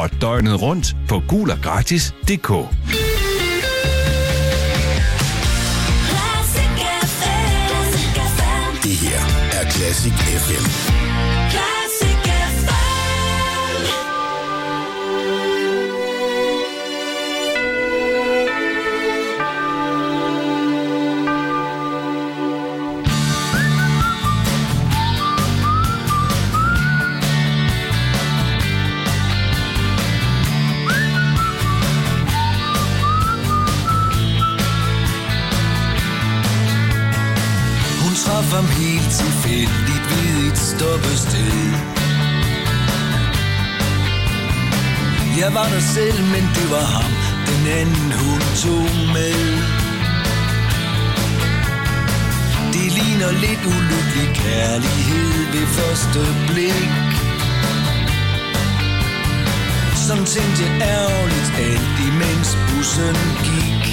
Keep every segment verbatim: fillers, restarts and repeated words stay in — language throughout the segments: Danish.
og døgnet rundt på gul og gratis punktum d k. Det her er Classic F M. Classic F M. Traf ham helt tilfældigt ved et stoppested. Jeg var der selv, men det var ham, den anden hun tog med. Det ligner lidt ulykkelig kærlighed ved første blik. Sådan tænkte jeg ærgerligt alt imens bussen gik.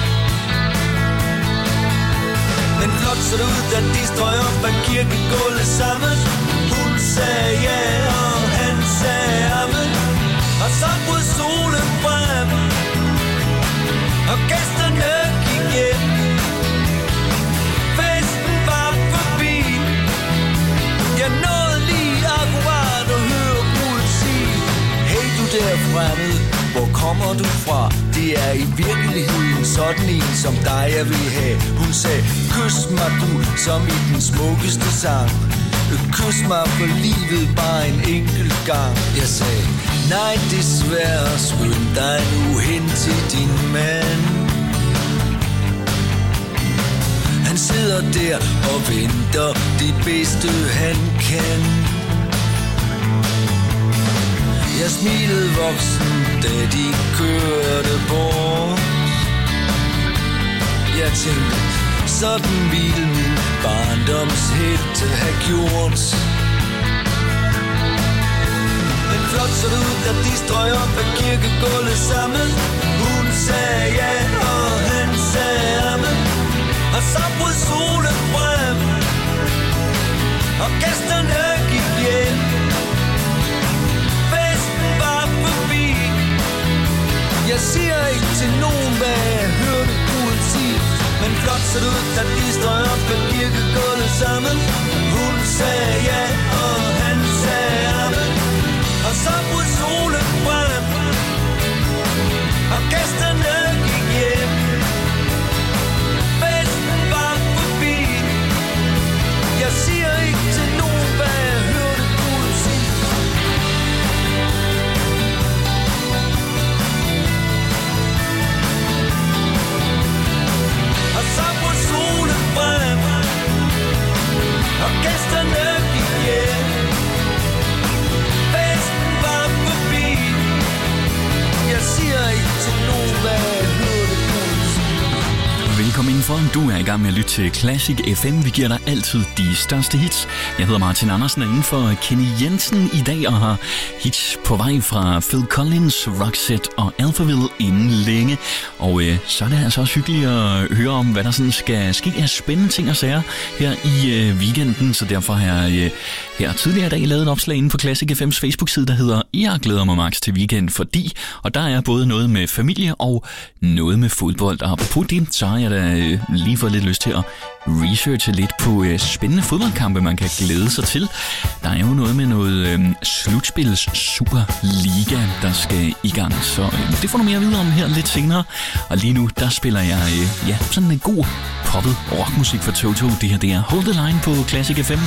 Men flot så det ud, da de strøg op ad kirkegulvet sammen. Hun sagde ja, og han sagde amen. Og så brød solen frem, og gæsterne gik hjem. Festen var forbi. Jeg nåede lige akkurat at høre brudet sige: hey du der fremmed, hvor kommer du fra? Det er i virkeligheden sådan en som dig jeg vil have. Hun sagde, kys mig du, som i den smukkeste sang. Kys mig for livet bare en enkelt gang. Jeg sagde, nej desværre, skynd dig nu hen til din mand. Han sidder der og venter det bedste han kan. Jeg smilede voksen, da de kørte bort. Jeg tænkte, sådan ville min barndomshelt have gjort. Men flot så det ud, da de strøg op ad kirkegulvet sammen. Hun sagde ja, og han sagde amen. Og så brød solen frem, og gæsterne gik hjem. Jeg siger ikke til nogen, hvad jeg hørte brudet sige. Men flot så det ud, da de strøg op ad kirkegulvet sammen. Hun sagde ja, og han sagde amen. Og så brød solen frem, og gæsterne gik hjem. Festen var forbi. Jeg siger ikke til nogen, hvad jeg hørte brudet sige. Så på solen frem, og gæsterne gik hjem. Festen var forbi. Jeg siger ikke til nogen, hvad jeg hørte puls. Velkommen indenfor. Du er i gang med at lytte til Classic F M. Vi giver dig altid de største hits. Jeg hedder Martin Andersen og indenfor Kenny Jensen i dag og har hits på vej fra Phil Collins, Roxette og Alphaville inden længe. Og øh, så er det altså også hyggeligt at høre om, hvad der sådan skal ske af spændende ting og sager her i øh, weekenden. Så derfor har jeg øh, her tidligere i dag lavet et opslag inde på Classic F M's Facebook-side, der hedder Jeg glæder mig max til weekend, fordi... Og der er både noget med familie og noget med fodbold. Og apropos det, så har jeg da øh, lige fået lidt lyst til at researche lidt på øh, spændende fodboldkampe, man kan glæde sig til. Der er jo noget med noget øh, slutspils Superliga, der skal i gang, så øh, det får du mere at vide om her lidt senere. Og lige nu, der spiller jeg øh, ja, sådan en god poppet rockmusik for Toto. Det her, det er Hold the Line på Classic F M.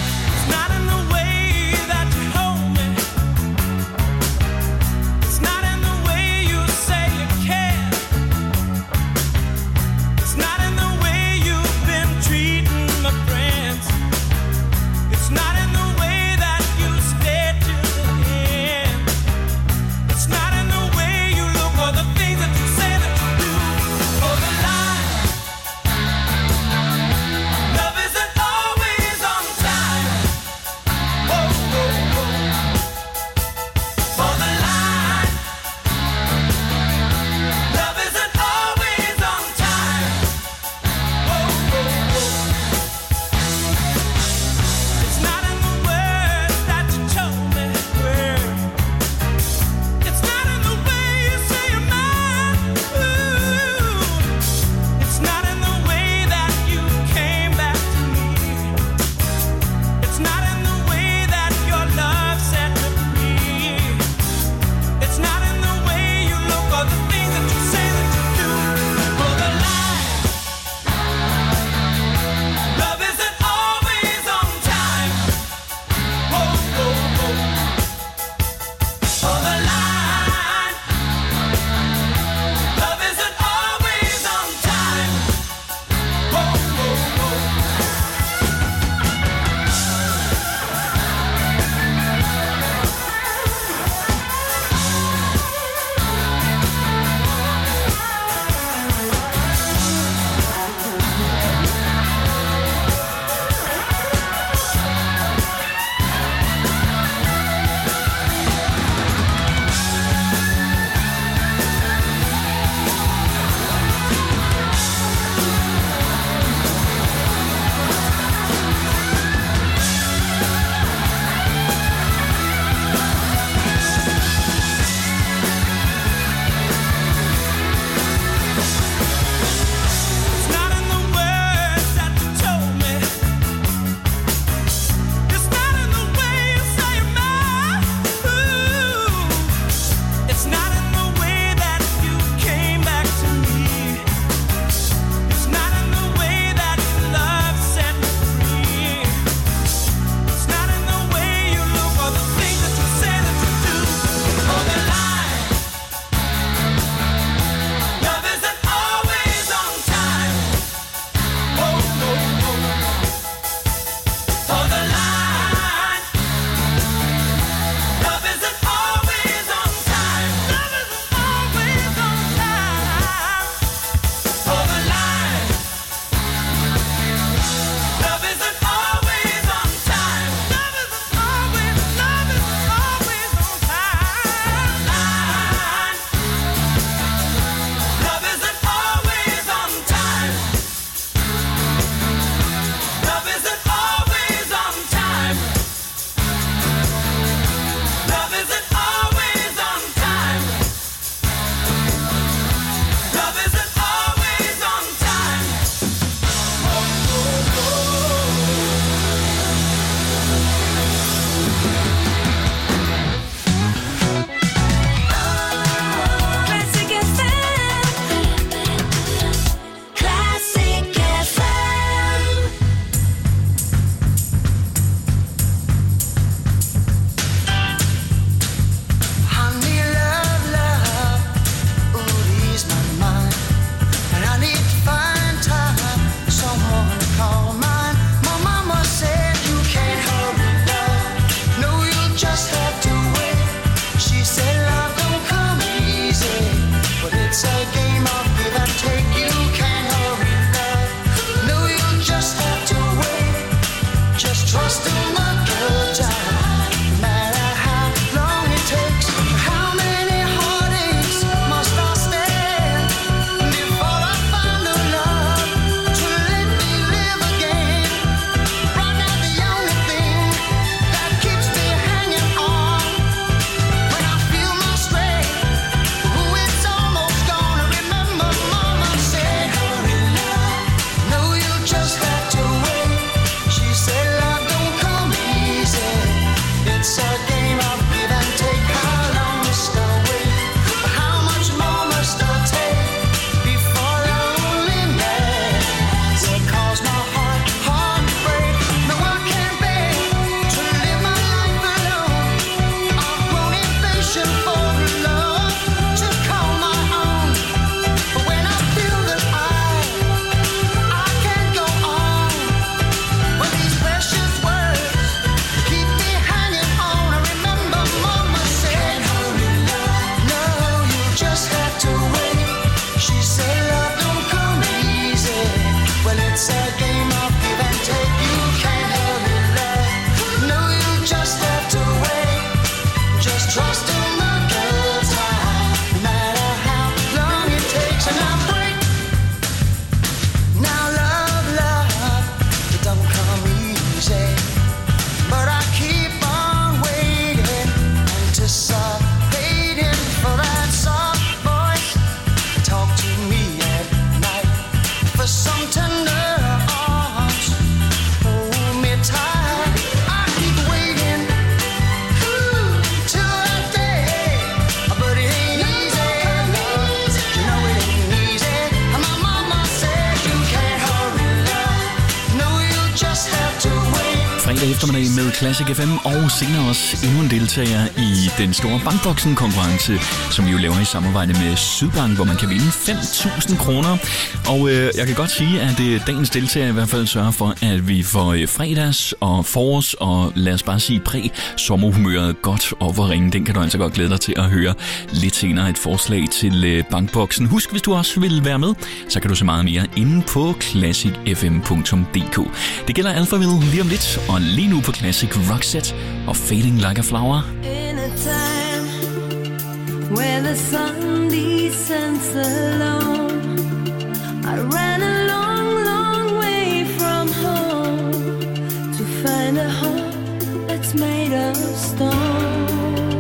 eftermiddag med Classic F M, og senere også endnu en deltager i den store Bankboksen-konkurrence, som vi jo laver i samarbejde med Sydbank, hvor man kan vinde fem tusind kroner. Og øh, jeg kan godt sige, at øh, dagens deltager i hvert fald sørger for, at vi får øh, fredags og forårs, og lad os bare sige præ-sommerhumøret godt op og ringe. Den kan du altså godt glæde dig til at høre lidt senere et forslag til øh, Bankboksen. Husk, hvis du også vil være med, så kan du se meget mere inde på classic f m punktum d k. Det gælder Alphaville lige om lidt, og lige nu på Classic Roxette og Fading Like a Flower. In a time where the sun descends alone, I ran a long, long way from home to find a heart that's made of stone.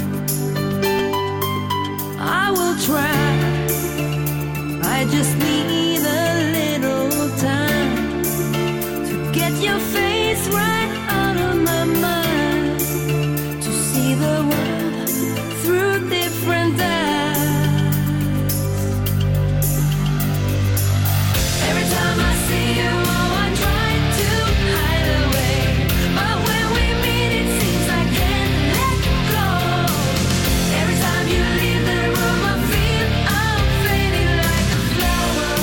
I will try, I just need a little time to get your face right out of my mind, to see the world through different eyes. Every time I see you, oh, I try to hide away, but when we meet it seems I can't let go. Every time you leave the room I feel I'm fading like a flower.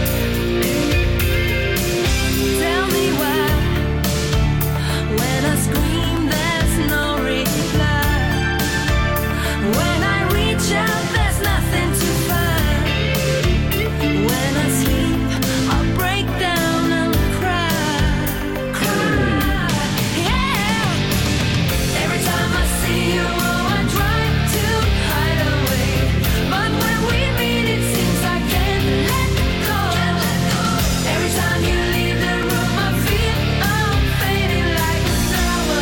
Tell me why, when I scream there's no reply, when I reach out there's nothing to find, when I sleep I break down and cry, cry, yeah. Every time I see you, oh, I try to hide away, but when we meet it seems I can't let go. Every time you leave the room I feel I'm fading like a flower,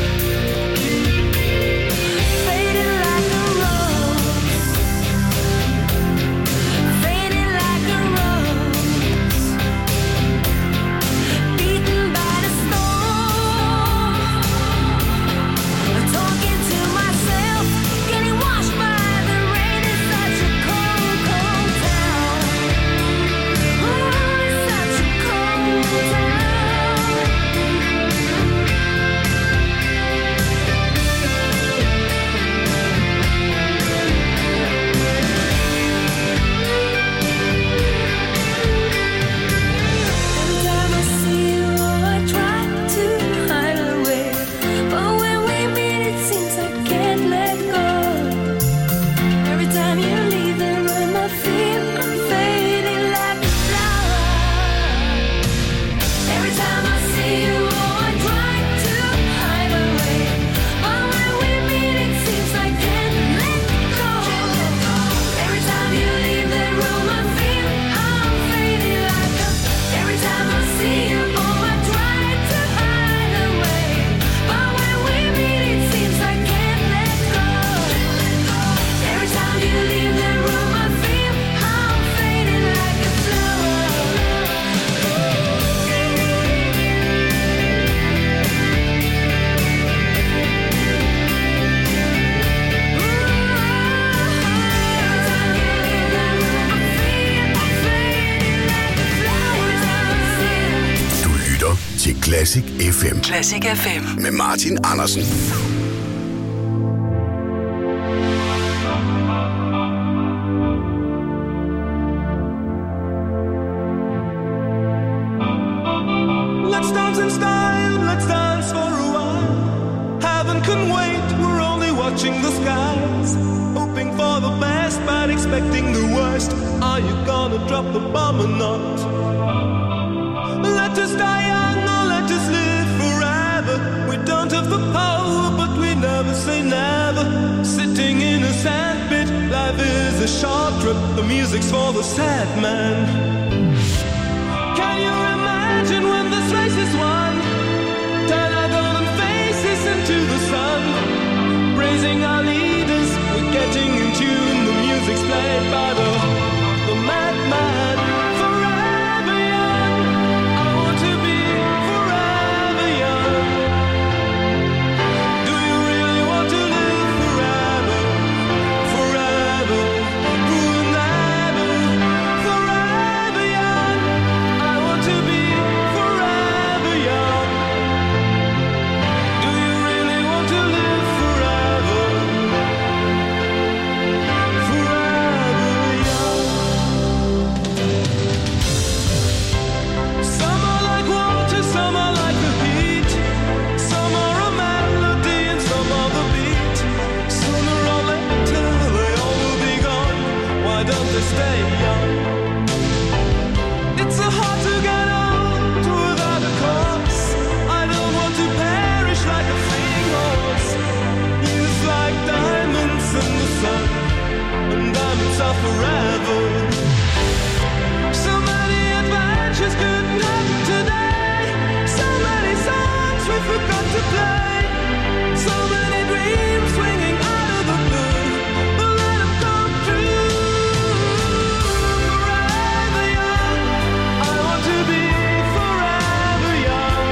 fading like a rose, fading like a rose, beaten by the storm, talking to myself, getting washed by the rain. It's such a cold, cold town. Oh, it's such a cold town. Every time I see you, oh, I try to hide away, but when we meet it seems I can't let go. Every time you leave the room I feel I'm fading like a flower. Every time I see you, oh, I try to hide away, but when we meet it seems I can't let go. Every time you leave the room I feel I'm fading like a. Every time I see you, oh, I try to hide away, but when we meet it seems I can't let go. Every time you leave the room I feel I'm fading like a flower. Du lytter til Classic F M Classic F M. med Martin Andersen. Let's dance in style, let's dance for a while. Heaven can wait, we're only watching the skies. Hoping for the best, but expecting the worst. Are you gonna drop the bomb or not? Let us die young or let us live forever. We don't have the power, but we never say never. Sitting in a sandpit, life is a short trip. The music's for the sad man. Can you imagine when this race is won? Turn our golden faces into the sun. Praising our leaders, we're getting in tune. The music's played by the, the madman. Forever young, I want to be forever young. Do you really want to live forever? Forever, forever, forever young. I want to be forever young. to stay young. It's so hard to get old without a cause. I don't want to perish like a fleeing horse. Youth like diamonds in the sun, and diamonds are forever. So many adventures couldn't happen today. So many songs we forgot to play. So many dreams swinging out of the blue. But let them come true. Forever young, I want to be forever young.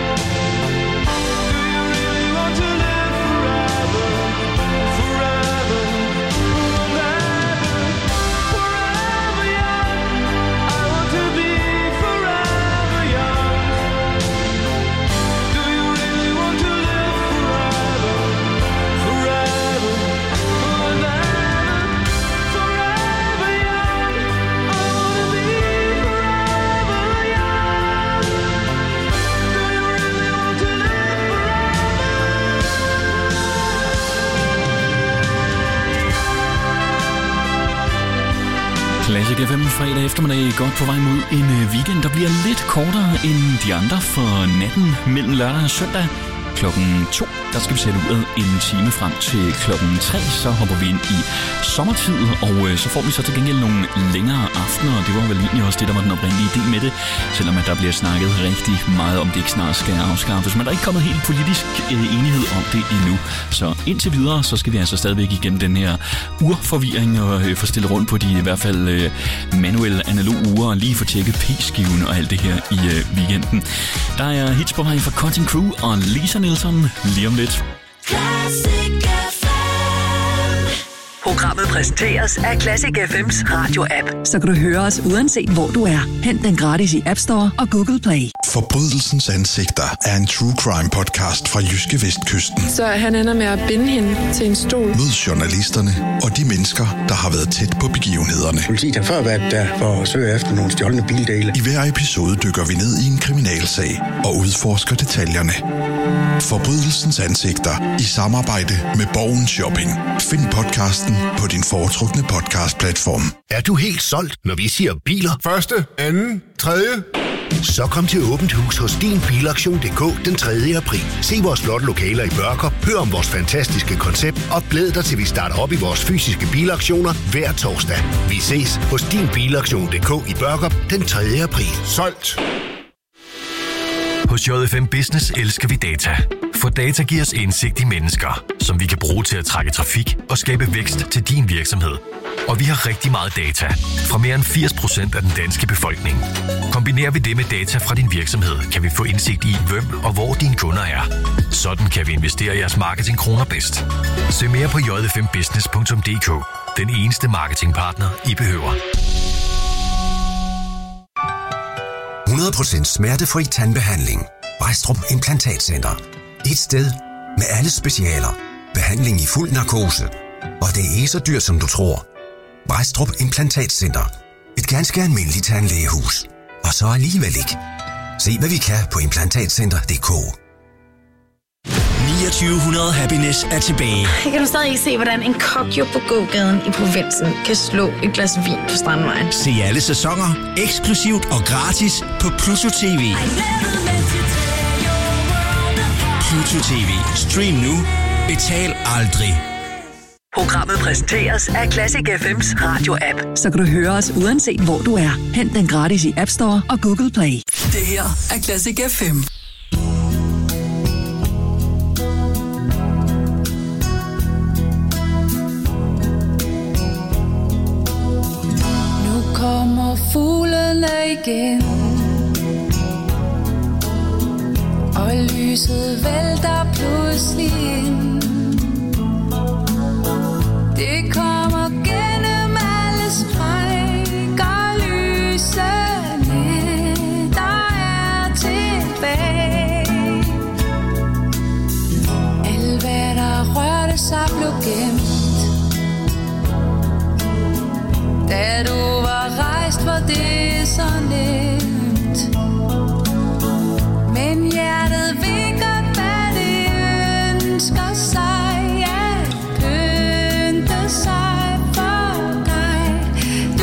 Do you really want to live forever? Forever, forever, forever young. I want to be forever young. Do you really want to live forever? Forever, forever, forever young. I want to be forever young. Do you really want to live Classic F M fredag eftermiddag, godt på vej mod en øh, weekend, der bliver lidt kortere end de andre, for natten mellem lørdag og søndag klokken to, der skal vi sætte uret en time frem til klokken tre, så hopper vi ind i sommertid, og øh, så får vi så til gengæld nogle længere aftener, og det var vel egentlig også det, der var den oprindelige idé med det, selvom at der bliver snakket rigtig meget om, det ikke snart skal afskaffes, men der er ikke kommet helt politisk øh, enighed om det endnu. Så indtil videre, så skal vi altså stadigvæk igennem den her urforvirring og øh, få stillet rundt på de i hvert fald øh, manuelle analog ure, og lige få tjekket p-skiven og alt det her i øh, weekenden. Der er hits på vej fra Cutting Crew og Lisa Nielsen lige om lidt. Classic F M. Programmet præsenteres af Classic F M's radio-app. Så kan du høre os uanset hvor du er. Hent den gratis i App Store og Google Play. Forbrydelsens ansigter er en true crime podcast fra Jyske Vestkysten. Så han ender med at binde hende til en stol. Mød journalisterne og de mennesker, der har været tæt på begivenhederne. Politiet har før været der for at søge efter nogle stjålne bildele. I hver episode dykker vi ned i en kriminalsag og udforsker detaljerne. Forbrydelsens ansigter i samarbejde med Borgen Shopping. Find podcasten på din foretrukne podcastplatform. Er du helt solgt, når vi siger biler? Første, anden, tredje. Så kom til åbent hus hos din bilaktion punktum d k den tredje april. Se vores flotte lokaler i Børkop, hør om vores fantastiske koncept og glæd dig til vi starter op i vores fysiske bilaktioner hver torsdag. Vi ses hos din bilaktion punktum d k i Børkop den tredje april. Solgt! Hos J F M Business elsker vi data. For data giver os indsigt i mennesker, som vi kan bruge til at trække trafik og skabe vækst til din virksomhed. Og vi har rigtig meget data fra mere end firs procent af den danske befolkning. Kombinerer vi det med data fra din virksomhed, kan vi få indsigt i, hvem og hvor dine kunder er. Sådan kan vi investere jeres marketingkroner bedst. Se mere på j f m business punktum d k. Den eneste marketingpartner, I behøver. hundrede procent smertefri tandbehandling. Brædstrup Implantatcenter. Et sted med alle specialer. Behandling i fuld narkose. Og det er ikke så dyrt, som du tror. Brædstrup Implantatcenter. Et ganske almindeligt tandlægehus. Og så alligevel ikke. Se hvad vi kan på implantatcenter punktum d k. niogtyve hundrede Happiness er tilbage. Jeg kan du stadig ikke se, hvordan en kokjo på gågaden i provinsen kan slå et glas vin på Strandvejen. Se alle sæsoner, eksklusivt og gratis på Pluto T V. Pluto T V. Stream nu. Betal aldrig. Programmet præsenteres af Classic F M's radio-app. Så kan du høre os uanset hvor du er. Hent den gratis i App Store og Google Play. Det her er Classic F M. Nu kommer fuglene igen, og lyset vælter pludselig ind. Det kommer gennem alle sprækker, lysene, der er tilbage. Alt hvad der rørte sig blev gemt, da du var rejst, var det så nemt. Men hjertet ved godt, hvad det ønsker sig, at pynte sig for dig.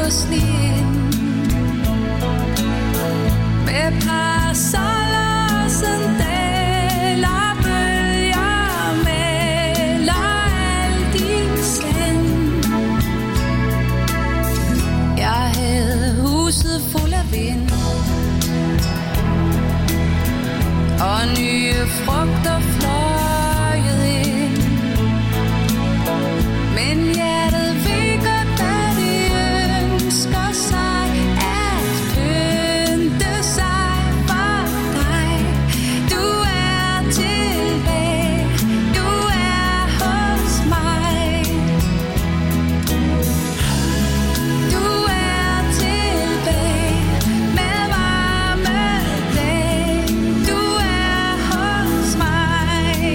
og sneen. Med parasoller og sandaler, bølger maler al din slænd. Jeg havde huset fuld af vind og nye frugter fløjet ind. Men hjertet ved godt, hvad det ønsker sig at pynte sig for dig. Du er tilbage, du er hos mig. Du er tilbage med varme dage. Du er hos mig.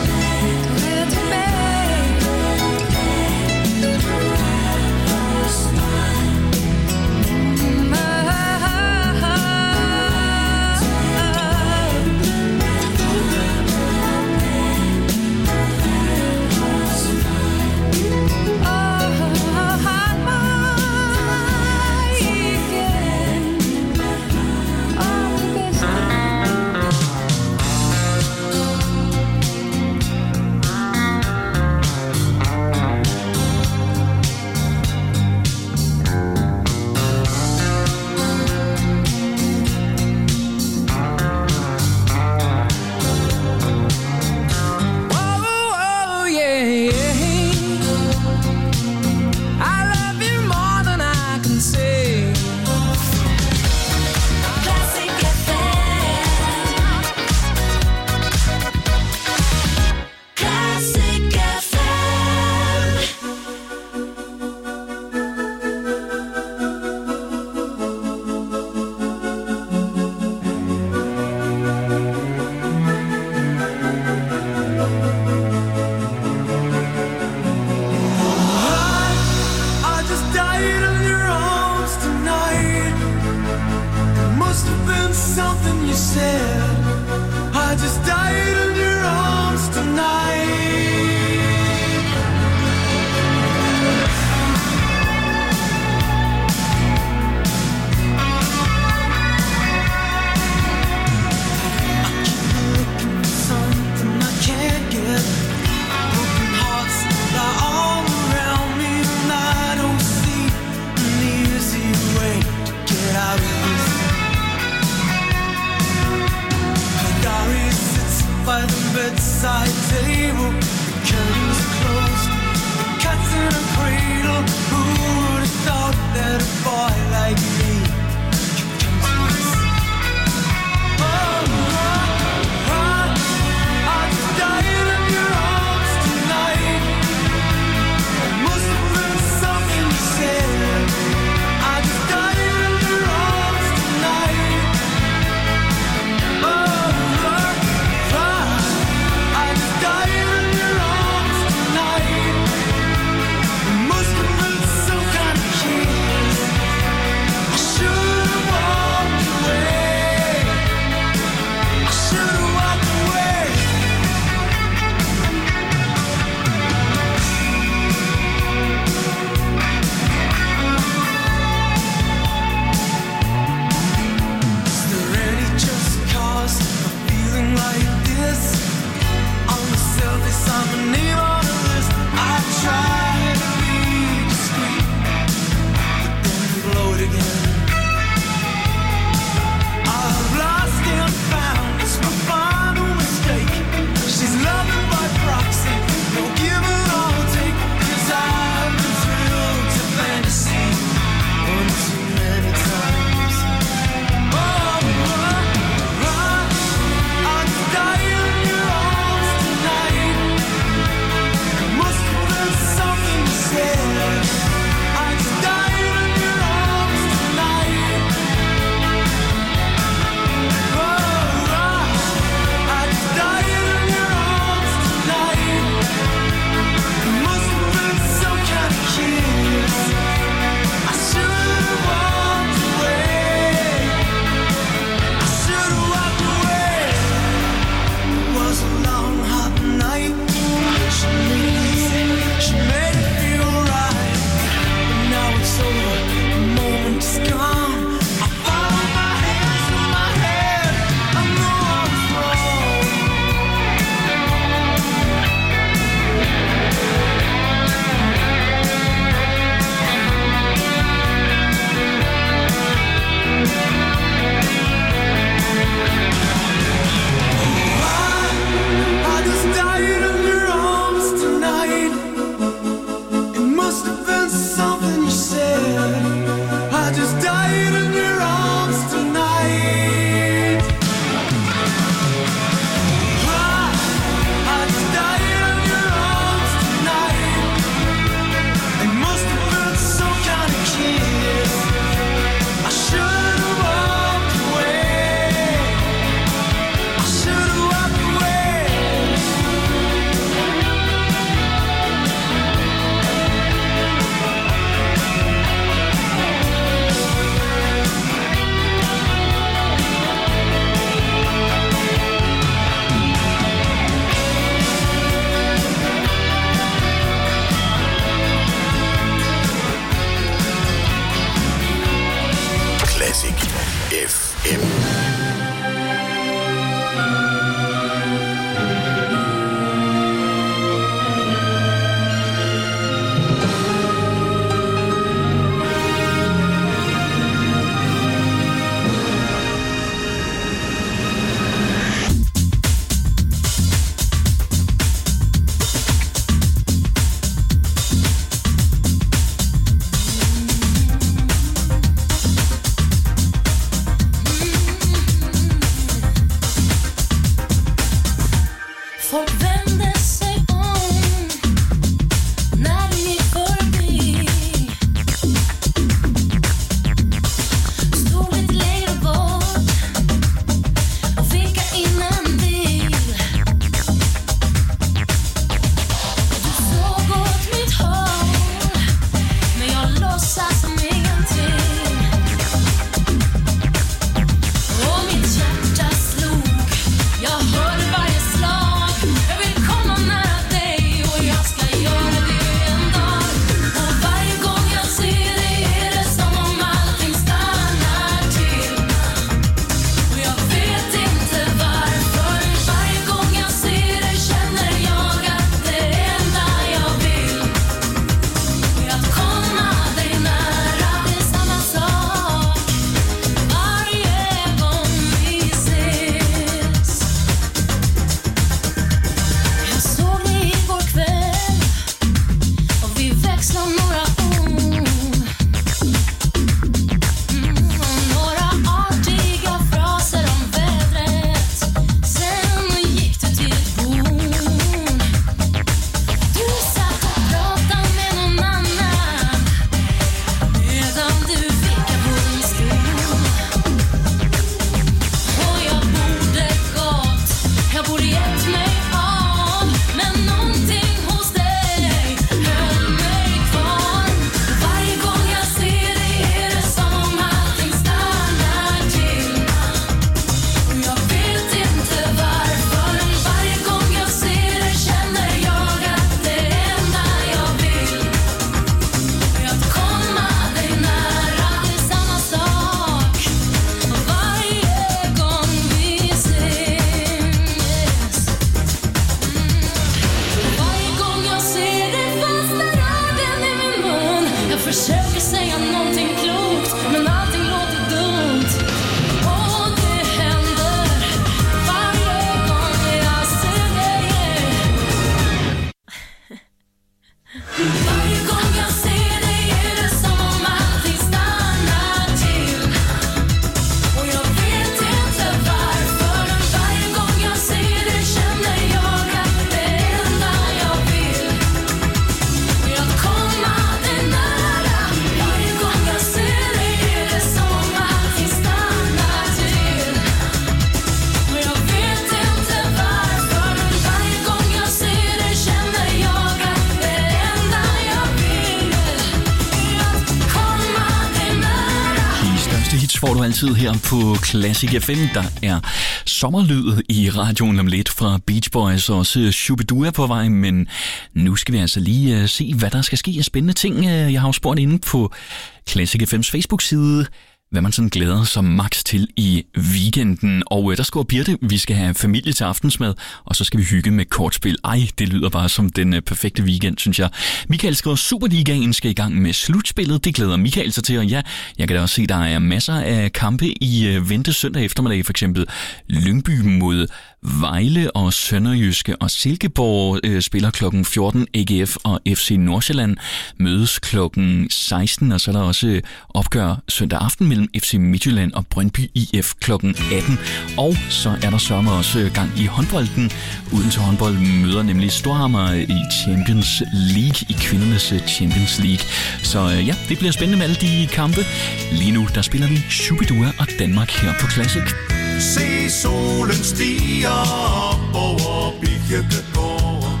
Hits får du altid her på Classic F M. Der er sommerlyd i radioen om lidt fra Beach Boys og også Shubidua på vej, men nu skal vi altså lige uh, se, hvad der skal ske af spændende ting. Jeg har jo spurgt inde på Classic F M's Facebook-side, hvad man sådan glæder sig max til i weekenden. Og uh, der skriver Birte, vi skal have familie til aftensmad, og så skal vi hygge med kortspil. Ej, det lyder bare som den uh, perfekte weekend, synes jeg. Michael skriver, Superligaen skal i gang med slutspillet. Det glæder Michael sig til, og ja, jeg kan da også se, der er masser af kampe i uh, vente søndag eftermiddag. For eksempel Lyngby mod Vejle og Sønderjyske og Silkeborg øh, spiller klokken fjorten. A G F og F C Nordsjælland mødes klokken seksten, og så er der også opgør søndag aften mellem F C Midtjylland og Brøndby I F klokken atten. Og så er der sørme også gang i håndbolden. Uden til håndbold møder nemlig Storhamar i Champions League, i kvindernes Champions League. Så øh, ja, det bliver spændende med alle de kampe. Lige nu, der spiller vi Shubidua og Danmark her på Classic. Se solen stiger op over Birkegård,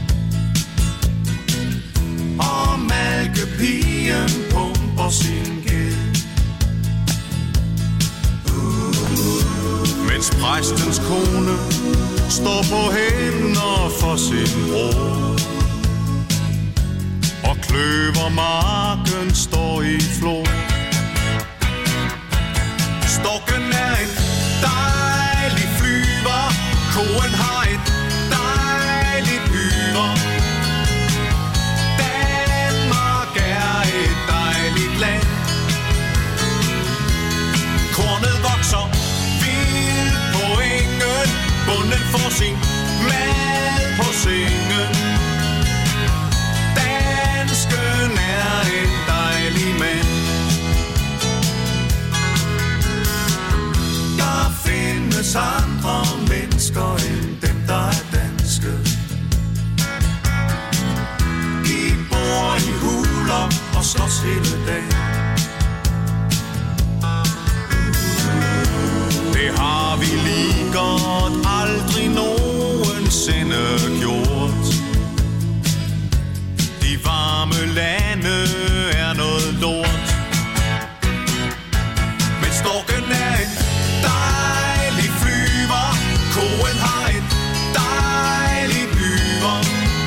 og malkepigen pumper sin gæld, uh, mens præstens kone står på hænder for sin bror, og kløvermarken står i flor. Storken er en dejlig flyver, koen har et dejligt hyre. Danmark er et dejligt land. Kornet vokser vildt på engen, bonden får sin mad på sengen. Dansken er en dejlig mand. Der findes andre mennesker end dem, der er danske. De bor i huler og slås hele dagen. Det har vi lige godt aldrig nogensinde gjort. De varme lande er noget lort. Men storken er en dejlig flyver, koen har et dejligt hyre.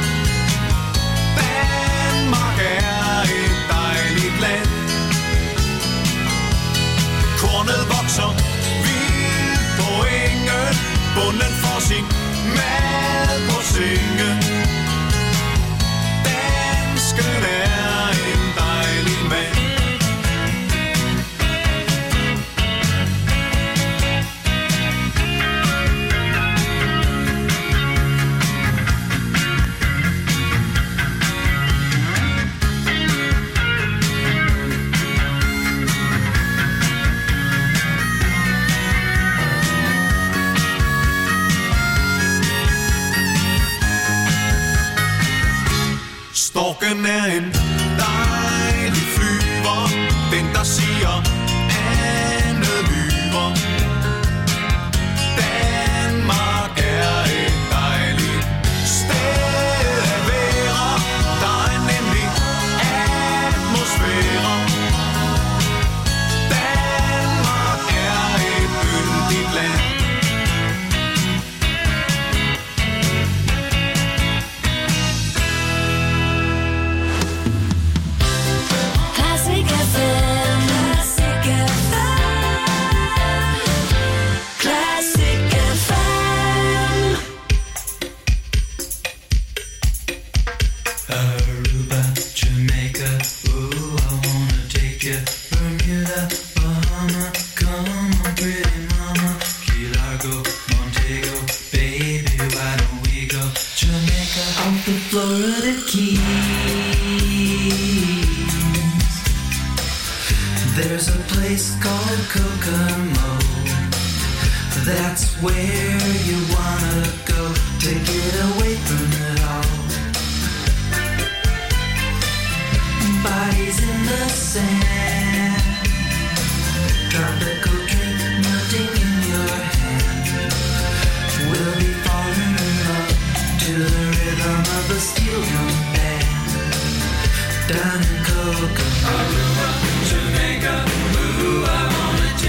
Danmark er et dejligt land. Kornet vokser vildt på engen, bonden får sin mad på sengen. Dansken er en dejlig mand. Storken er en dejlig flyver, den der siger andet lyver. Danmark er et dejligt sted at være, der er nemlig atmosfære. Danmark er et yndigt land. There's a place called Kokomo. That's where you wanna go to get away from it all. Bodies in the sand, tropical drink melting in your hand. We'll be falling in love to the rhythm of a steel drum band. Down in Kokomo, Jamaica, ooh, I wanna take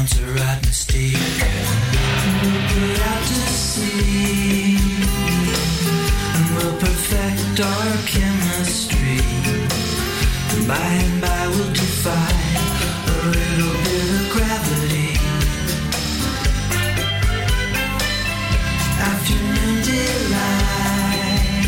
once a rotten mistake. We'll put out to sea, and we'll perfect our chemistry. And by and by we'll defy a little bit of gravity. Afternoon delight,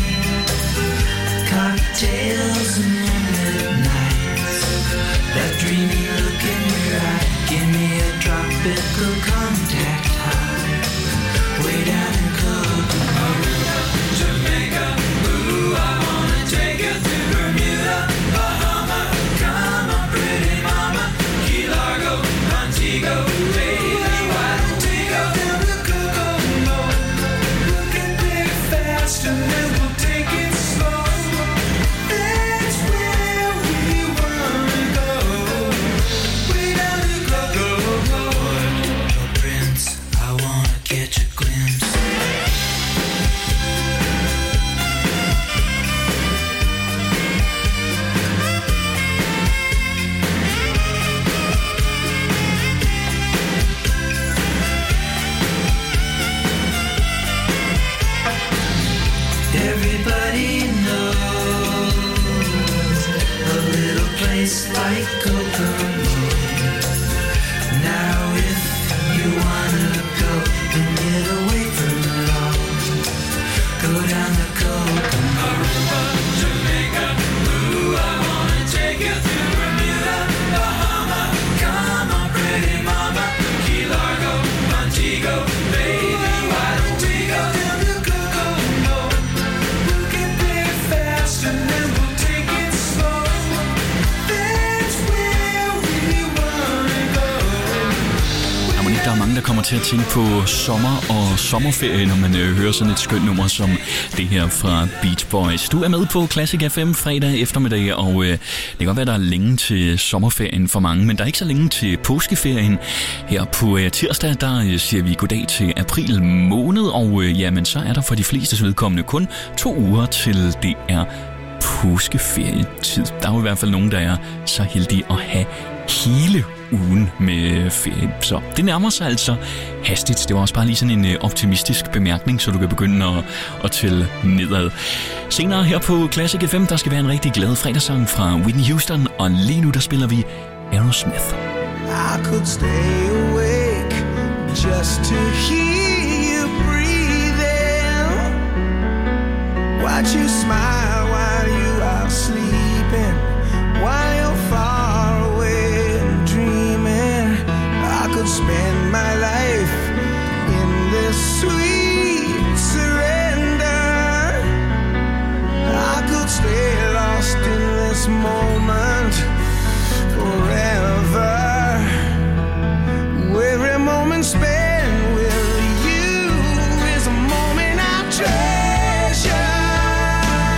cocktails and moonlit nights. That dreamy look in your eye, give me a tropical contact high. Way down in Kokomo, Jamaica. Ooh, I wanna take you to Bermuda, Bahama. Come on, pretty mama. Key Largo, Montego, baby, why don't we go down to Kokomo? We can pick fast and then we'll take it slow. That's where we wanna go. Way down to Kokomo. Oh, Prince, I wanna catch a glimpse. Everybody knows a little place like Kokomo. Now if you wanna go and get away from it all, go down to Kokomo. Aruba, Jamaica, ooh, I wanna take you to Bermuda, Bahama. Come on, pretty mama. Key Largo, Montego, baby, why don't we go down to Kokomo? We can play fast and then we'll take it slow. That's where we wanna go. Jamen, der er mange, der kommer til at tænke på sommer og sommerferie, når man øh, hører sådan et skønt nummer som det her fra Beach Boys. Du er med på Classic F M fredag eftermiddag, og øh, det kan godt være, der er længe til sommerferien for mange, men der er ikke så længe til påskeferien. Her på øh, tirsdag, der øh, siger vi goddag til april måned, og øh, jamen, så er der for de flestes vedkommende kun to uger til det er påskeferietid. Der er jo i hvert fald nogen, der er så heldige at have hele ugen med ferie. Så det nærmer sig altså hastigt. Det var også bare lige sådan en optimistisk bemærkning, så du kan begynde at, at tælle nedad. Senere her på Classic F M, der skal være en rigtig glad fredagssang fra Whitney Houston, og lige nu der spiller vi Aerosmith. I could stay awake just to hear you breathing, watch you smile while you are sleeping, while you're far away and dreaming. I could spend my life in this sweet surrender. I could stay lost in this moment forever. Every moment spent with you is a moment I treasure.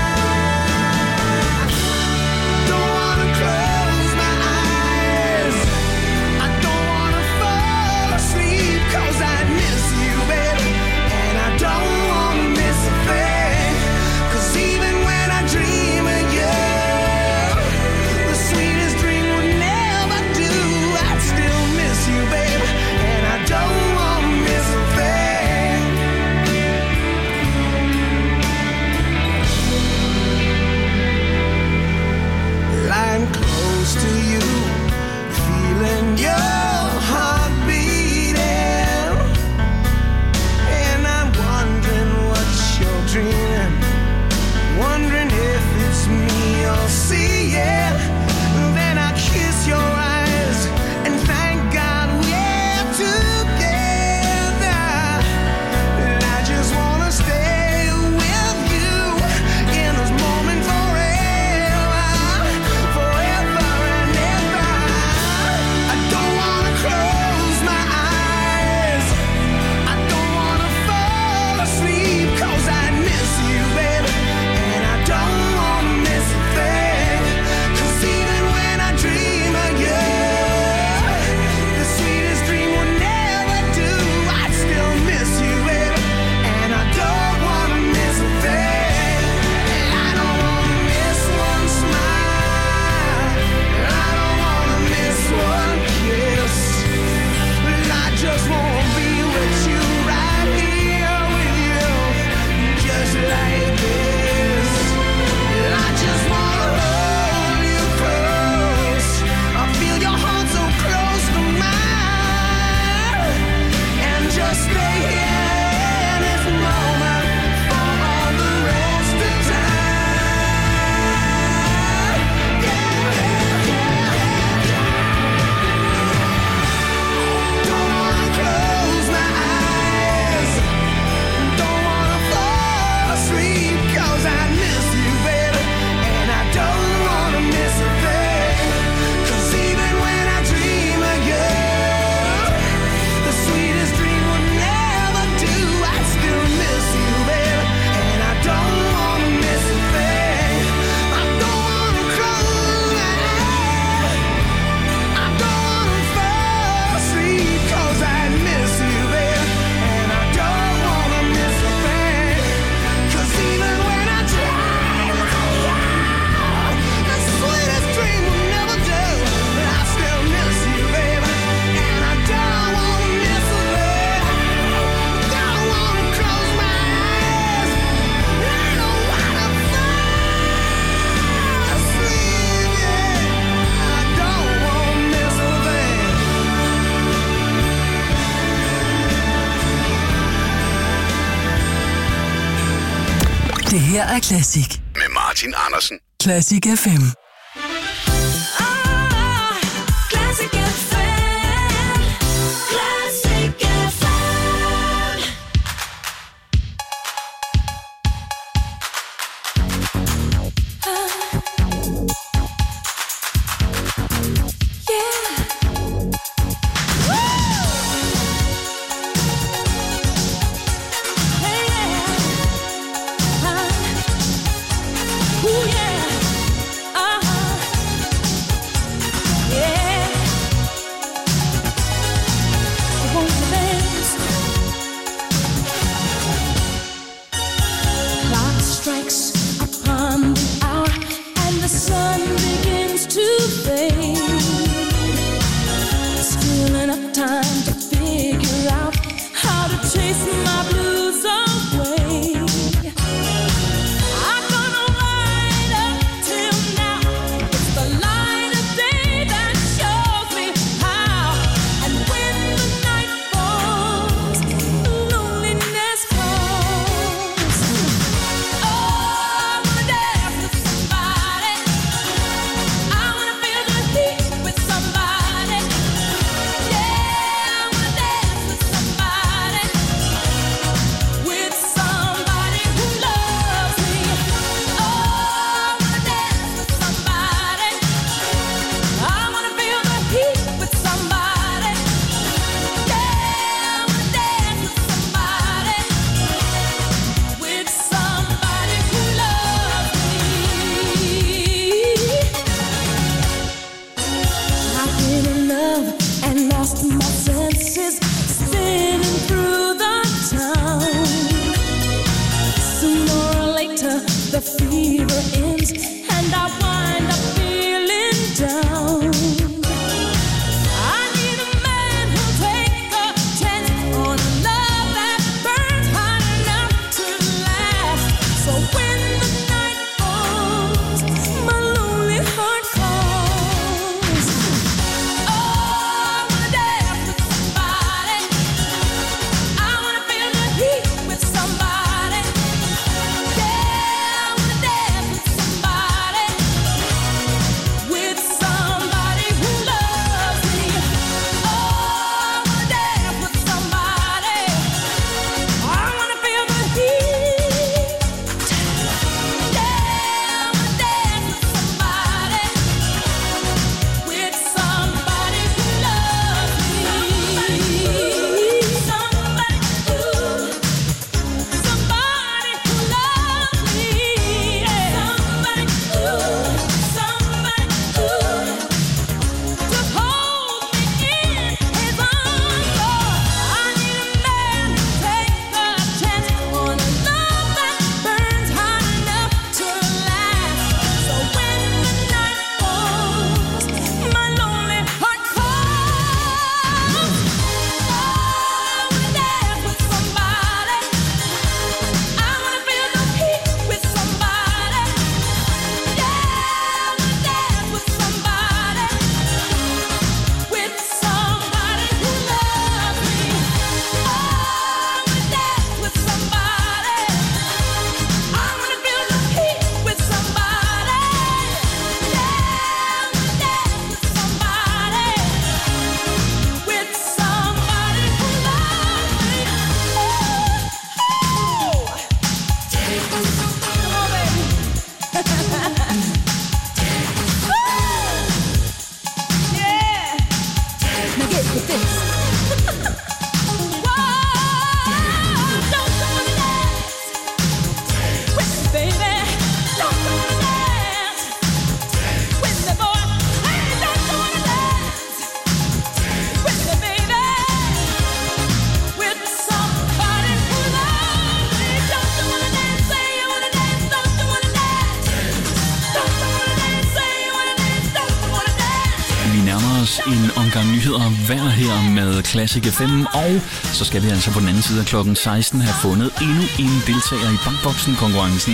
Det her er Classic. Med Martin Andersen. Classic F M. Classic F M. Classic F M. En omgang nyheder hver her med Classic F M, og så skal vi altså på den anden side af klokken seksten have fundet endnu en deltager i Bankboksen-konkurrencen.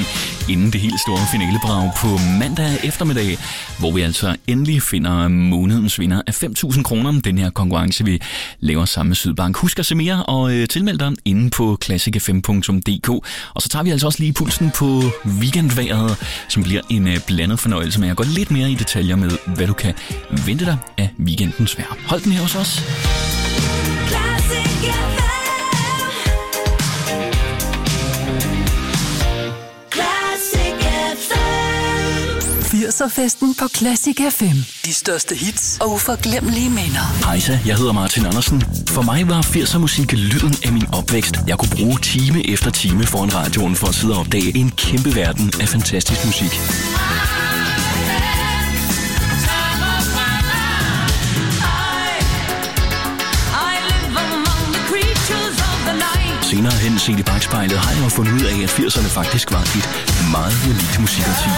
inden det helt store finalebrag på mandag eftermiddag, hvor vi altså endelig finder månedens vinder af fem tusind kroner. Den her konkurrence, vi laver sammen med Sydbank. Husk at se mere og øh, tilmelde dig inde på classic f m punktum d k. Og så tager vi altså også lige pulsen på weekendvejret, som bliver en øh, blandet fornøjelse med at gå lidt mere i detaljer med, hvad du kan vente dig af weekendens vejr. Hold den her hos os. firser-festen på Classic F M. De største hits og uforglemmelige minder. Hejsa, jeg hedder Martin Andersen. For mig var firser musik lyden af min opvækst. Jeg kunne bruge time efter time foran radioen for at sidde og opdage en kæmpe verden af fantastisk musik. Senere hen set i bagspejlet har jeg jo fundet ud af, at firserne faktisk var et meget unikt musikårti.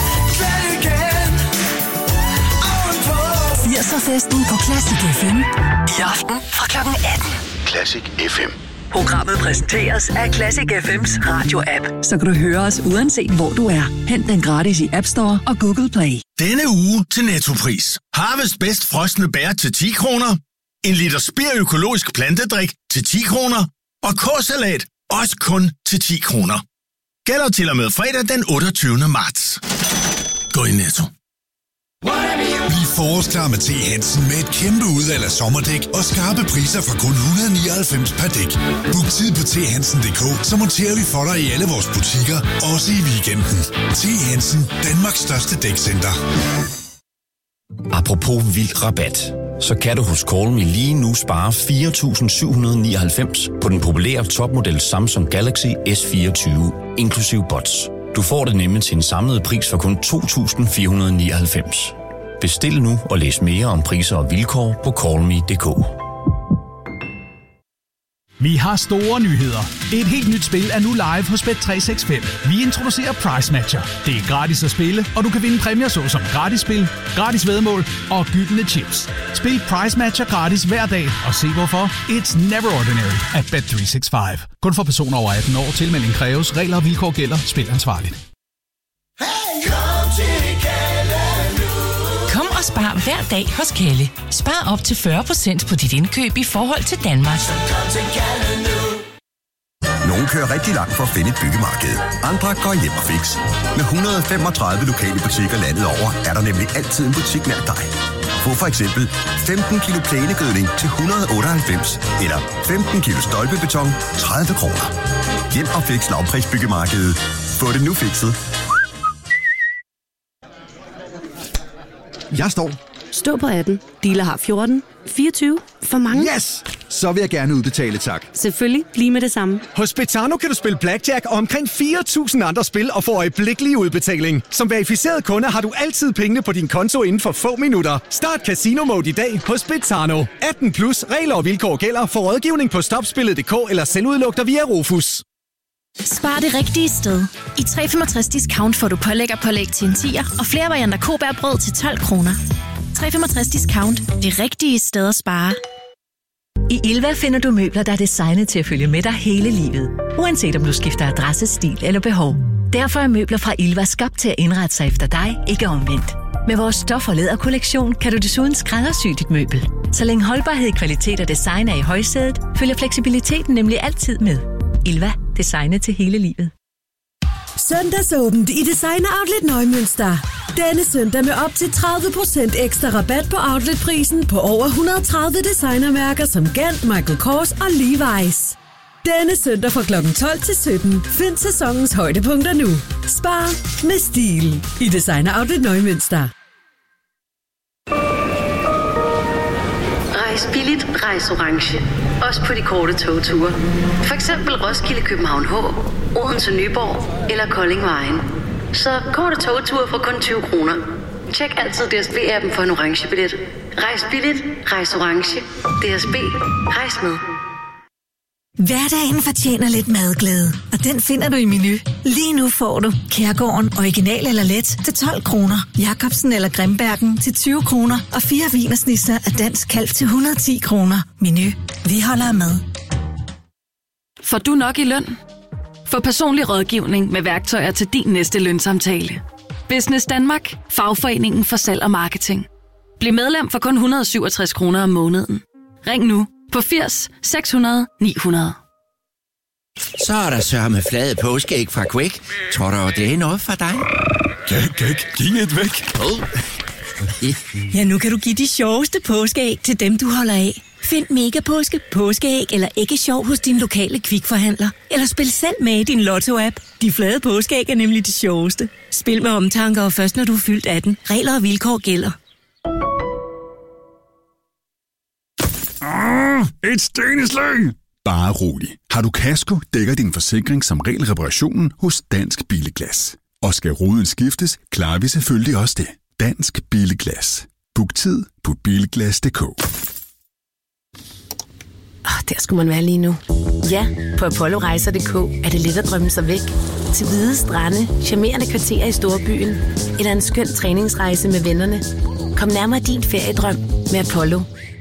firser-festen på Classic F M. I aften fra klokken atten. Classic F M. Programmet præsenteres af Classic F M's radio-app. Så kan du høre os uanset hvor du er. Hent den gratis i App Store og Google Play. Denne uge til Nettopris. Harvest bedst frosne bær til ti kroner. En liter Spir økologisk plantedrik til ti kroner. Og K-salat også kun til ti kroner. Gælder til og med fredag den otteogtyvende marts. Gå i Netto. Bliv forårsklar med T. Hansen med et kæmpe udvalg af sommerdæk og skarpe priser fra kun et hundrede og nioghalvfems per dæk. Book tid på t hansen punktum d k, så monterer vi for dig i alle vores butikker, også i weekenden. T. Hansen, Danmarks største dækcenter. Apropos vild rabat, så kan du hos Call Me lige nu spare fire tusind syv hundrede og nioghalvfems på den populære topmodel Samsung Galaxy S fireogtyve, inklusiv bots. Du får det nemlig til en samlet pris for kun to tusind fire hundrede og nioghalvfems. Bestil nu og læs mere om priser og vilkår på call me punktum d k. Vi har store nyheder. Et helt nyt spil er nu live hos Bet tre seks fem. Vi introducerer Price Matcher. Det er gratis at spille, og du kan vinde præmier såsom gratis spil, gratis væddemål og gyldne chips. Spil Price Matcher gratis hver dag, og se hvorfor. It's never ordinary at Bet tre seks fem. Kun for personer over atten år. Tilmelding kræves. Regler og vilkår gælder. Spil ansvarligt. Kom og spar hver dag hos Kalle. Spar op til fyrre procent på dit indkøb i forhold til Danmark. Nogle kører rigtig langt for at finde et byggemarked. Andre går hjem og fix. Med et hundrede og femogtredive lokale butikker landet over, er der nemlig altid en butik nær dig. Få for eksempel femten kilo plænegødning til et hundrede og otteoghalvfems, eller femten kilo stolpebeton, tredive kroner. Hjem og fix lavprisbyggemarkedet. Få det nu fikset. Jeg står. Stå på atten. Dealer har fjorten. fireogtyve. For mange. Yes! Så vil jeg gerne udbetale, tak. Selvfølgelig. Lige med det samme. Hos Betano kan du spille blackjack og omkring fire tusind andre spil og få øjeblikkelig udbetaling. Som verificeret kunde har du altid pengene på din konto inden for få minutter. Start Casino Mode i dag hos Betano. atten plus. Regler og vilkår gælder. For rådgivning på stopspillet punktum d k eller selvudlugter via Rufus. Spar det rigtige sted. I tre femogtres discount får du pålæg og pålæg til en tier, og flere varianter Kobærbrød til tolv kroner. tre femogtres discount. Det rigtige sted at spare. I Ilva finder du møbler, der er designet til at følge med dig hele livet. Uanset om du skifter adresse, stil eller behov. Derfor er møbler fra Ilva skabt til at indrette sig efter dig, ikke omvendt. Med vores stof- og læderkollektion kan du desuden skræddersy dit møbel. Så længe holdbarhed, kvalitet og design er i højsædet, følger fleksibiliteten nemlig altid med. Ilva. Designet til hele livet. Søndagsåbent i Designer Outlet Neumünster. Denne søndag med op til tredive procent ekstra rabat på outletprisen på over et hundrede og tredive designermærker som Gant, Michael Kors og Levi's. Denne søndag fra klokken tolv til sytten. Find sæsonens højdepunkter nu. Spar med stil i Designer Outlet Neumünster. Rejs billigt, rejs orange. Også på de korte togture. For eksempel Roskilde, København H, Odense, Nyborg eller Kolding Vejen. Så korte togture for kun tyve kroner. Tjek altid D S B-appen for en orange billet. Rejs billigt, rejs orange. D S B, rejs med. Hverdagen fortjener lidt madglæde, og den finder du i Menu. Lige nu får du Kærgården original eller let til tolv kroner, Jacobsen eller Grimbergen til tyve kroner og fire wienersnitzer af dansk kalv til et hundrede og ti kroner. Menu. Vi holder med. Får du nok i løn? Få personlig rådgivning med værktøjer til din næste lønsamtale. Business Danmark. Fagforeningen for salg og marketing. Bliv medlem for kun et hundrede og syvogtres kroner om måneden. Ring nu på firs seks hundrede ni hundrede. Så er der sørme flade påskeæg fra Quake. Tror du, det er noget for dig? Gæk, gæk, givet væk. Ja, nu kan du give de sjoveste påskeæg til dem, du holder af. Find Mega Påske, påskeæg eller æggesjov hos din lokale Kvikforhandler. Eller spil selv med i din Lotto-app. De flade påskeæg er nemlig de sjoveste. Spil med omtanke og først når du er fyldt atten. Regler og vilkår gælder. Ah, et steneslag! Bare rolig. Har du kasko, dækker din forsikring som regel reparationen hos Dansk Billeglas. Og skal ruden skiftes, klarer vi selvfølgelig også det. Dansk Billeglas. Book tid på bilglas punktum d k. Oh, der skulle man være lige nu. Ja, på apollo rejser punktum d k er det let at drømme sig væk. Til hvide strande, charmerende kvarterer i storbyen. Eller en skøn træningsrejse med vennerne. Kom nærmere din feriedrøm med Apollo.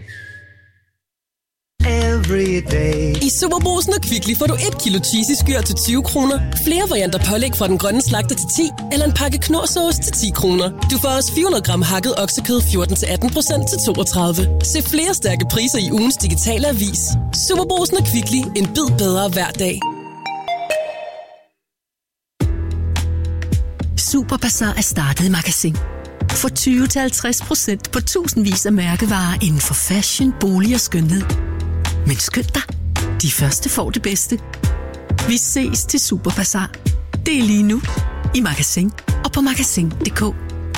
I Superbrugsen og Kvickly får du et kilo cheesy skyr til tyve kroner, flere varianter pålæg fra den grønne slagter til ti, eller en pakke knorrsauce til ti kroner. Du får også fire hundrede gram hakket oksekød fjorten til atten procent til toogtredive. Se flere stærke priser i ugens digitale avis. Superbrugsen og Kvickly. En bid bedre hver dag. Superbazar er startet i Magasin. Få tyve til halvtreds procent på tusindvis af mærkevarer inden for fashion, bolig og skønhed. Men skynd dig, de første får det bedste. Vi ses til Superbazar. Det er lige nu i Magasin og på magasin punktum d k.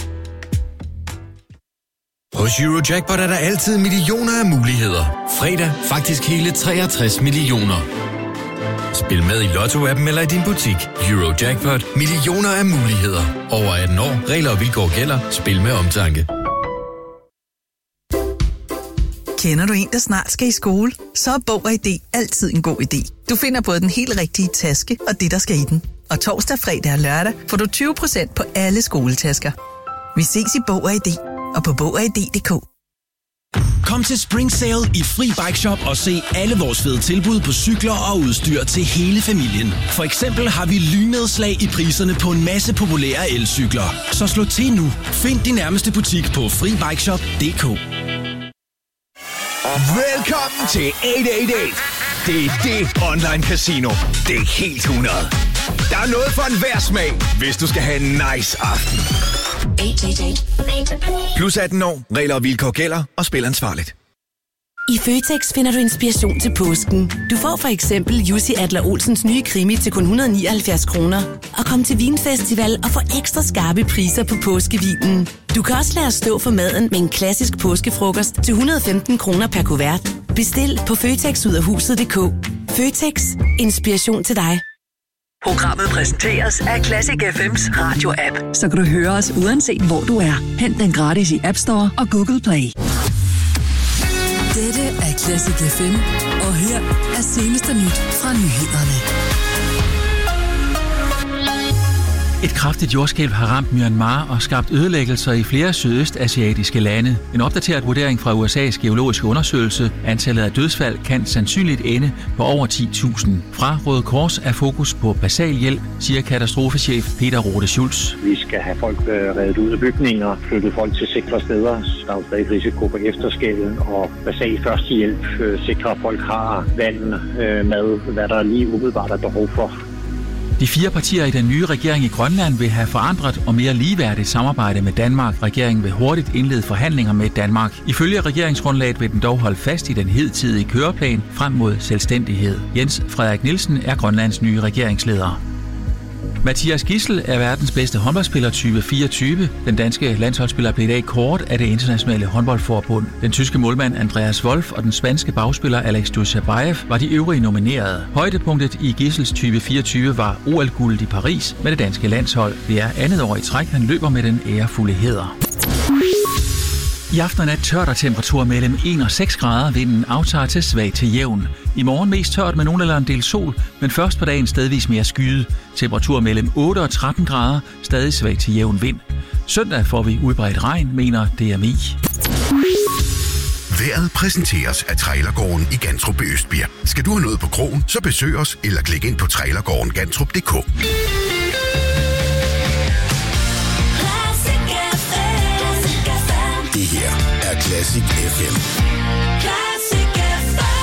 Hos Eurojackpot er der altid millioner af muligheder. Fredag faktisk hele treogtres millioner. Spil med i Lotto-appen eller i din butik. Eurojackpot. Millioner af muligheder. Over atten år. Regler og vilkår gælder. Spil med omtanke. Kender du en, der snart skal i skole? Så er Bog og I D altid en god idé. Du finder både den helt rigtige taske og det, der skal i den. Og torsdag, fredag og lørdag får du tyve procent på alle skoletasker. Vi ses i Bog og I D og på bog og i d punktum d k. Kom til Spring Sale i Fri Bike Shop og se alle vores fede tilbud på cykler og udstyr til hele familien. For eksempel har vi lynnedslag i priserne på en masse populære elcykler. Så slå til nu. Find din nærmeste butik på fri bike shop punktum d k. Velkommen til otte otte otte. Det er det online casino. Det er helt hundrede. Der er noget for enhver smag, hvis du skal have en nice aften. Plus atten år. Regler og vilkår gælder, og spil ansvarligt. I Føtex finder du inspiration til påsken. Du får for eksempel Jussi Adler Olsens nye krimi til kun et hundrede og nioghalvfjerds kroner. Og kom til Vinfestival og få ekstra skarpe priser på påskevinen. Du kan også lade os stå for maden med en klassisk påskefrokost til et hundrede og femten kroner per kuvert. Bestil på føtex ud af huset punktum d k. Føtex. Inspiration til dig. Programmet præsenteres af Classic F M's radio-app. Så kan du høre os uanset hvor du er. Hent den gratis i App Store og Google Play. Dette er Classic F M, og her er seneste nyt fra nyhederne. Et kraftigt jordskælv har ramt Myanmar og skabt ødelæggelser i flere sydøstasiatiske lande. En opdateret vurdering fra U S A's geologiske undersøgelse, antallet af dødsfald kan sandsynligt ende på over ti tusind. Fra Røde Kors er fokus på basal hjælp, siger katastrofechef Peter Rode Schultz. Vi skal have folk reddet ud af bygninger, flyttet folk til sikre steder. Der er jo stadig risiko for efterskælv, og basal førstehjælp sikrer, at folk har vand, mad, hvad der lige umiddelbart er behov for. De fire partier i den nye regering i Grønland vil have forandret og mere ligeværdigt samarbejde med Danmark. Regeringen vil hurtigt indlede forhandlinger med Danmark. Ifølge regeringsgrundlaget vil den dog holde fast i den hidtidige køreplan frem mod selvstændighed. Jens Frederik Nielsen er Grønlands nye regeringsleder. Mathias Gidsel er verdens bedste håndboldspiller tyve fireogtyve. Den danske landsholdsspiller blev i dag kåret af det internationale håndboldforbund. Den tyske målmand Andreas Wolf og den spanske bagspiller Alex Dujshebaev var de øvrige nominerede. Højdepunktet i Gidsels tyve fireogtyve var O L-guld i Paris med det danske landshold. Det er andet år i træk, han løber med den ærefulde hæder. I aften og nat tørt og temperatur mellem en og seks grader, vinden aftager til svag til jævn. I morgen mest tørt med nogen eller en del sol, men først på dagen stedvis mere skyde. Temperatur mellem otte og tretten grader, stadig svag til jævn vind. Søndag får vi udbredt regn, mener D M I. Været præsenteres af Trailergården i Gantrup i Østbirk. Skal du have noget på krogen, så besøg os eller klik ind på trailergården gantrup punktum d k. Det her er Classic F M. Classic F M.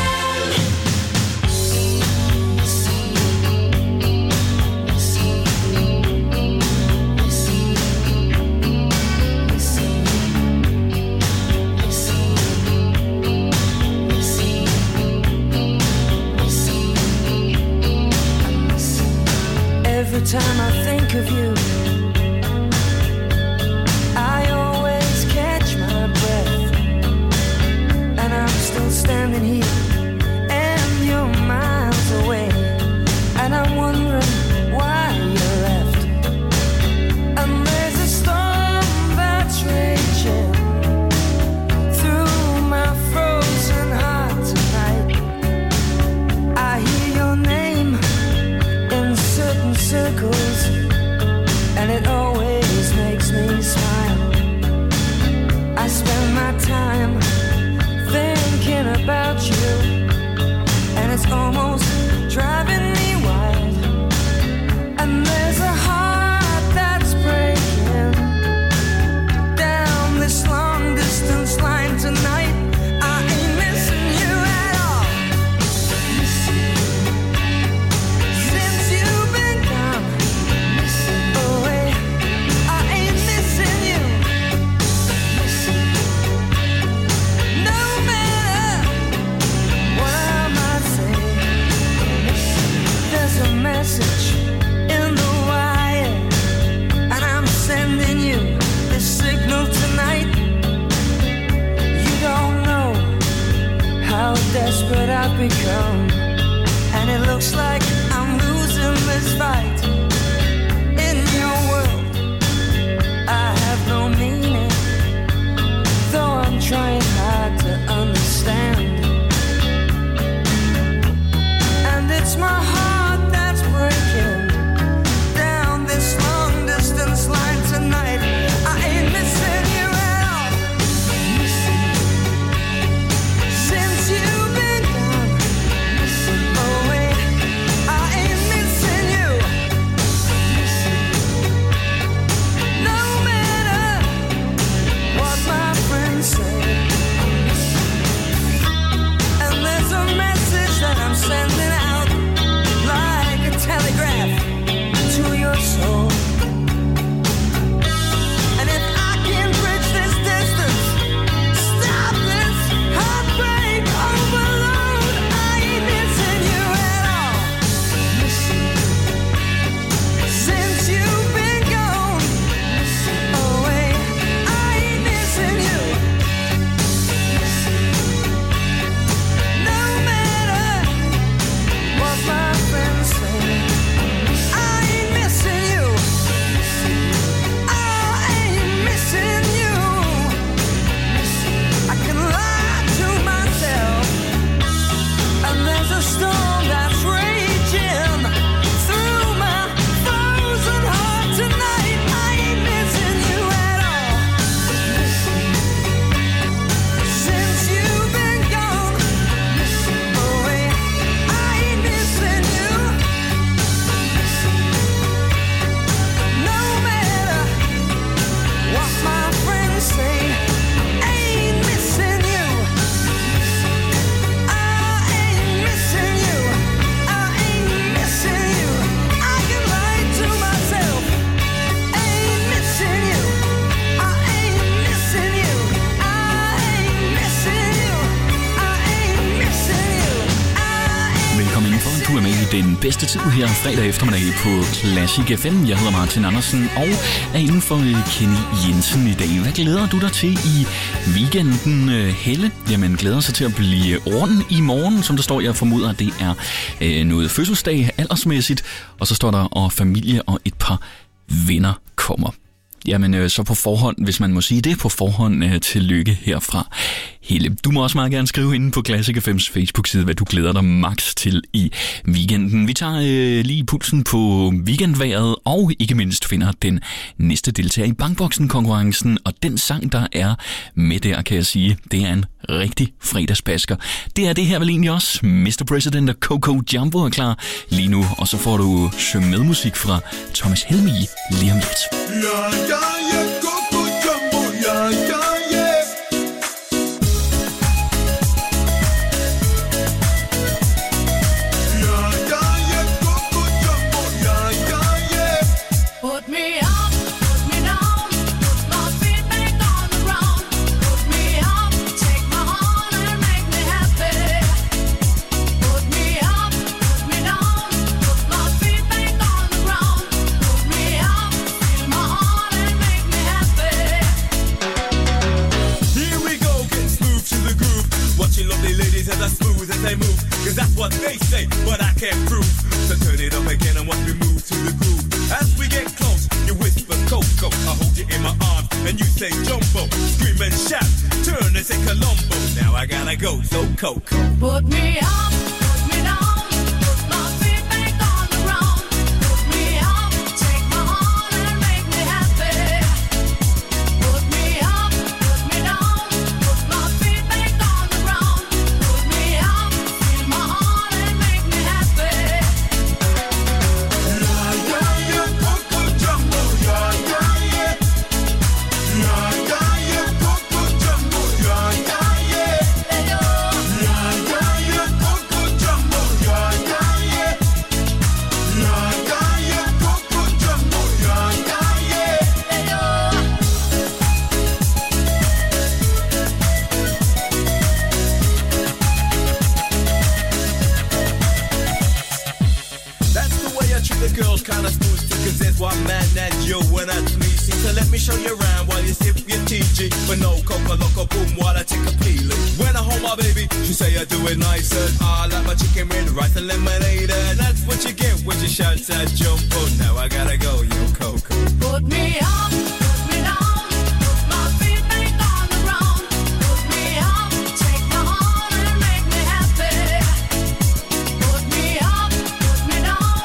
Every time I think of you, I always catch my breath, and I'm still standing here, and you're miles away, and I'm wondering why you left. And there's a storm that's raging through my frozen heart tonight. I hear your name in certain circles, and it always makes me smile. I spend my time thinking about you, and it's almost driving me wild. And there's a heart that's breaking down this long distance line tonight. I ain't missing you at all. Since you've been gone away, I ain't missing you. No matter what I might say, there's a message in the wire, and I'm sending you this signal tonight. You don't know how desperate I've become, and it looks like I'm losing this fight. In your world, I have no meaning, though I'm trying hard to understand. And it's my heart that's breaking down this long distance line tonight. I ain't missing you at all. Since you've been gone away, I ain't missing you. No matter what my friends say. And there's a message that I'm sending out like a telegraph to your soul. And if I can bridge this distance, stop this heartbreak overload, I ain't missing you at all. Since you've been gone away, I ain't missing you. No matter what my friends say, I ain't missing you. I ain't missing you. I can lie to myself, and there's a storm that's raging through my frozen heart tonight. I ain't missing you at all. Since you've been gone away, I ain't missing you. No matter what my friends say, I ain't missing you. I ain't missing you. I ain't missing you. I can lie to myself. I ain't missing you. I ain't missing you. I ain't missing you. I ain't missing you. Velkommen indenfor. Du er med i den bedste tid her fredag eftermiddag på Classic F M. Jeg hedder Martin Andersen og er inden for Kenny Jensen i dag. Hvad glæder du dig til i weekenden, Helle? Jamen, glæder sig til at blive orden i morgen, som der står. Jeg formoder, at det er øh, noget fødselsdag aldersmæssigt. Og så står der, og familie og et par venner kommer. Jamen, øh, så på forhånd, hvis man må sige det, på forhånd øh, tillykke herfra. Helle. Du må også meget gerne skrive inde på Classic F M's Facebook-side, hvad du glæder dig max til i weekenden. Vi tager øh, lige pulsen på weekendvejret, og ikke mindst finder den næste deltager i Bankboksen-konkurrencen, og den sang, der er med der, kan jeg sige, det er en rigtig fredagsbasker. Det er det her vel egentlig også. mister President og Coco Jumbo er klar lige nu, og så får du synge med musik fra Thomas Helmig lige om lidt. Ja, ja, ja, Coco Jumbo, ja, ja. As smooth as they move, cause that's what they say, but I can't prove. So turn it up again and watch me move to the groove. As we get close, you whisper Coco, I hold you in my arms, and you say Jumbo. Scream and shout, turn and say Colombo. Now I gotta go, so Coco. Put me up, put me down, put my feet back on the ground. Put me up, take my heart and make me happy. Put me up, put me down, put my feet back on the ground. Girls kinda smooth too, cause there's one man that you and that's me. See, so let me show you around while you sip your T G. But no coca loco boom while I take a peeling. When I hold my baby, she say I do it nice and I like my chicken with rice and lemonade. And that's what you get when you shout that Jumbo. Now I gotta go, yo Coco. Put me up, put me down, put my feet back on the ground. Put me up, take my heart and make me happy. Put me up, put me down.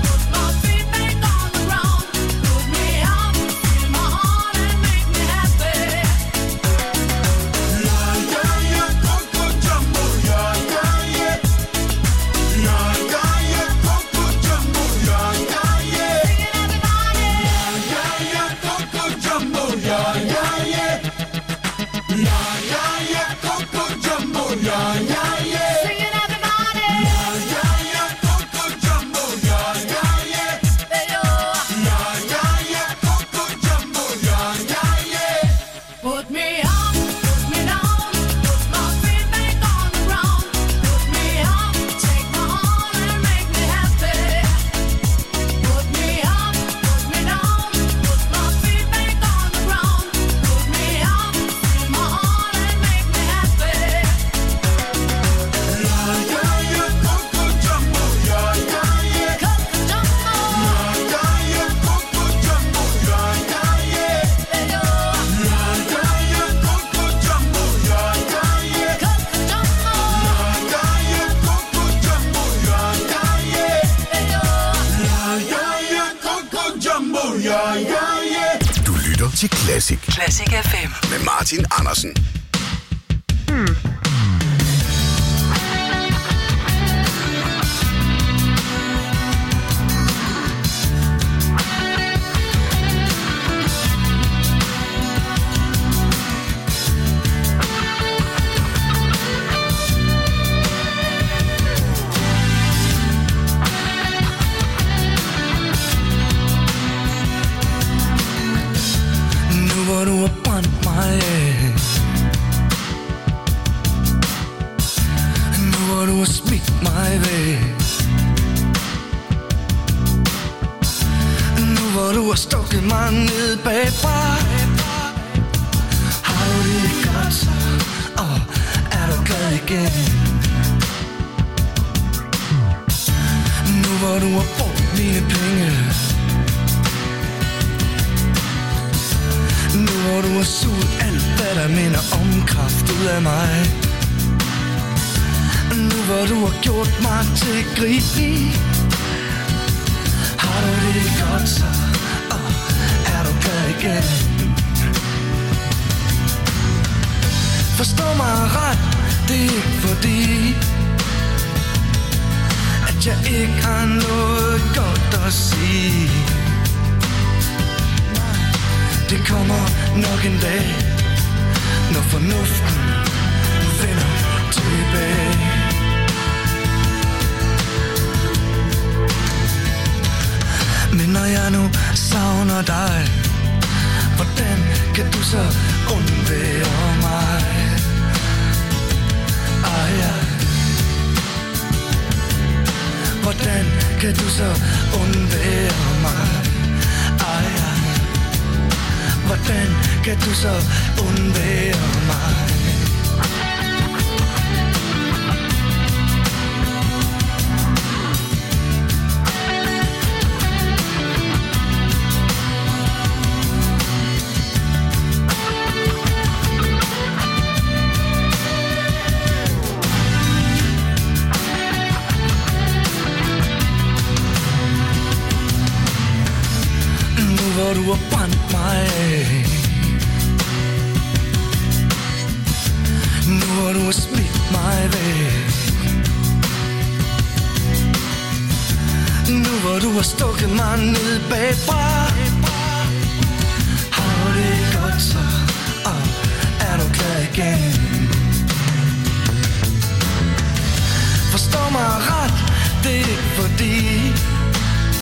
Du lytter til Classic. Classic F M. Med Martin Andersen. Hmm. Hvor du har brændt mig af, nu hvor du har smidt mig væk, nu hvor du har stukket mig ned bagfra. Har du det godt, og er du glad igen? Nu hvor du har brugt mine penge, nu hvor du har suget alt, hvad der minder om kraft ud af mig. Nu hvor du har gjort mig til grin, har du det godt så, og er du glad igen? Forstå mig ret, det er ikke fordi at jeg ikke har noget godt at sige. Nej, det kommer nok en dag, når fornuften vender tilbage. Men når jeg nu savner dig, hvordan kan du så undvære mig? Ah, ja. Hvordan kan du så undvære mig? Ah, ja. Hvordan kan du så undvære mig? Hvor du har brændt mig af, nu hvor du har smidt mig væk, nu hvor du har stukket mig ned bagfra, har du det godt så, og er du glad igen? Forstå mig ret.